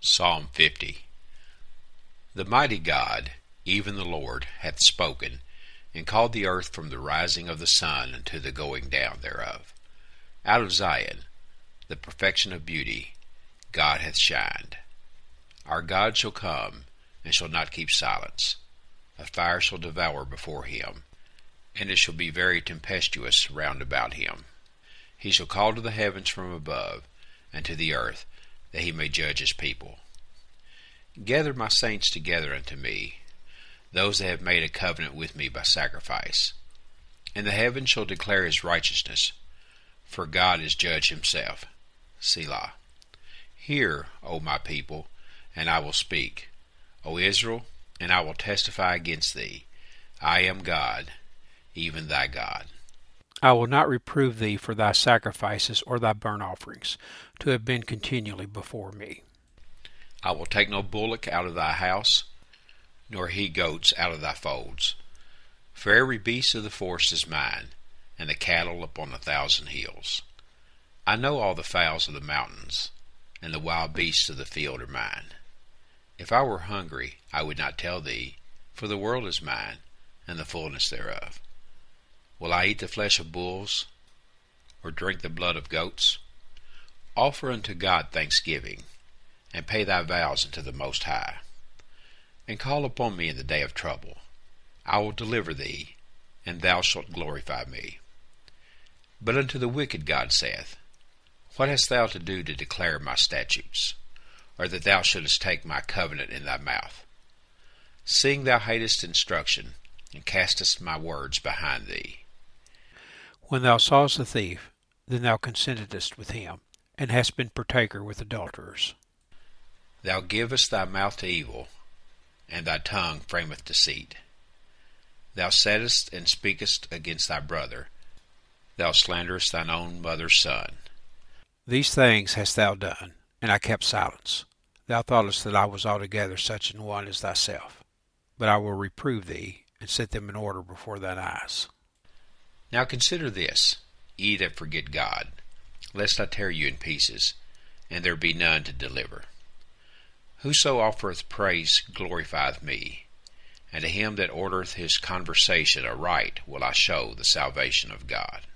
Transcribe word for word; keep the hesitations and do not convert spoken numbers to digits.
Psalm fifty. The mighty God, even the Lord, hath spoken, and called the earth from the rising of the sun unto the going down thereof. Out of Zion, the perfection of beauty, God hath shined. Our God shall come, and shall not keep silence. A fire shall devour before him, and it shall be very tempestuous round about him. He shall call to the heavens from above, and to the earth, that he may judge his people. Gather my saints together unto me, those that have made a covenant with me by sacrifice. And the heavens shall declare his righteousness, for God is judge himself. Selah. Hear, O my people, and I will speak. O Israel, and I will testify against thee. I am God, even thy God. I will not reprove thee for thy sacrifices or thy burnt offerings, to have been continually before me. I will take no bullock out of thy house, nor he goats out of thy folds. For every beast of the forest is mine, and the cattle upon a thousand hills. I know all the fowls of the mountains, and the wild beasts of the field are mine. If I were hungry, I would not tell thee, for the world is mine, and the fullness thereof. Will I eat the flesh of bulls, or drink the blood of goats? Offer unto God thanksgiving, and pay thy vows unto the Most High. And call upon me in the day of trouble. I will deliver thee, and thou shalt glorify me. But unto the wicked God saith, What hast thou to do to declare my statutes, or that thou shouldest take my covenant in thy mouth? Seeing thou hatest instruction, and castest my words behind thee. When thou sawest a thief, then thou consentedst with him, and hast been partaker with adulterers. Thou givest thy mouth to evil, and thy tongue frameth deceit. Thou sattest and speakest against thy brother. Thou slanderest thine own mother's son. These things hast thou done, and I kept silence. Thou thoughtest that I was altogether such an one as thyself. But I will reprove thee, and set them in order before thine eyes. Now consider this, ye that forget God, lest I tear you in pieces, and there be none to deliver. Whoso offereth praise glorifieth me, and to him that ordereth his conversation aright will I show the salvation of God.